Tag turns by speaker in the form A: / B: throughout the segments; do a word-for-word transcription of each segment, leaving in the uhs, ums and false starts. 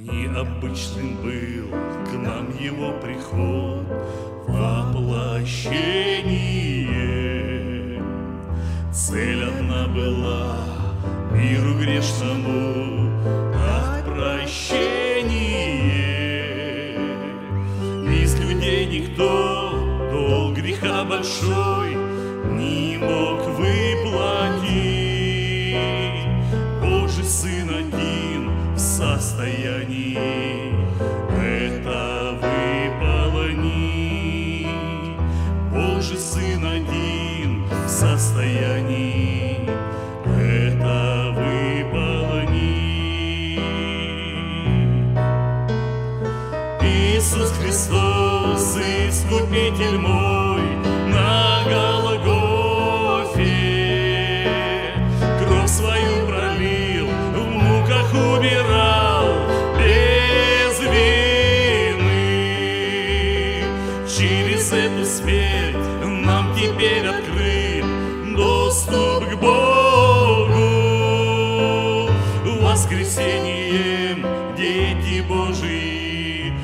A: Необычным был к нам его приход, воплощение. Цель одна была — миру грешному дать прощение. Из людей никто долг греха большой не мог выплатить. Божий Сын один в состоянии это выполнить. Божий Сын один в состоянии это выполнить. Иисус Христос, Искупитель мой, на Голгофе кровь свою пролил, в муках умирал без вины. Через эту смерть нам теперь открыт доступ к Богу. Воскресением дети Божии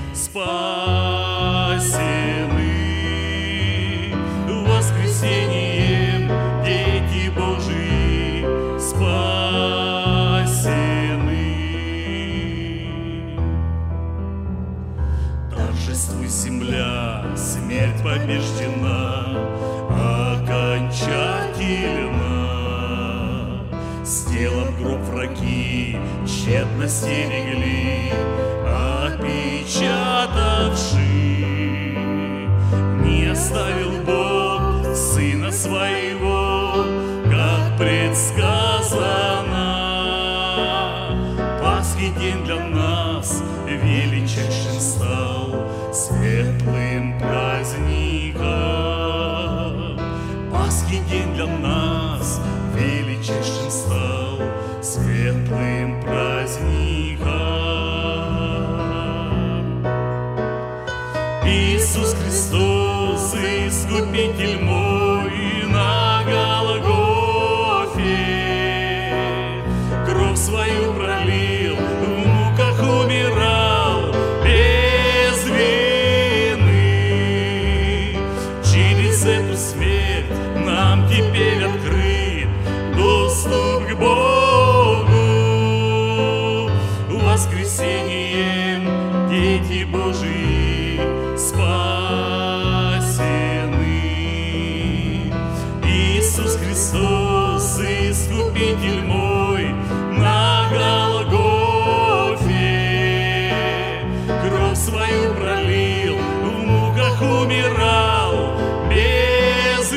A: спасены. Воскресением дети Божии спасены. Торжествуй, земля, смерть побеждена окончательно. Сделав гроб, враги тщетно стерегли, опечатавши. Не оставил Бог Сына Своего, как предсказано. Пасхи день для нас величайшим стал, светлым праздником. Пасхи день для нас величайшим стал, светлым праздником. Иисус Христос, Искупитель мой, на Голгофе кровь свою пролил, в муках умирал без вины. Через эту смерть нам теперь открыт доступ к Богу. Воскресением дети Божии спасены. Иисус Христос, Искупитель мой, на Голгофе кровь свою пролил, в муках умирал без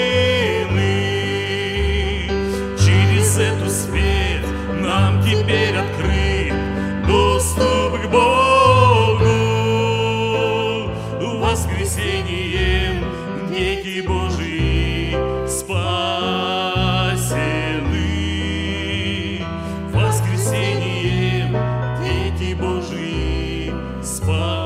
A: вины. Через эту смерть нам теперь открыт доступ к Богу. Воскресением дети Божии спасены. Воскресением дети Божии спасены.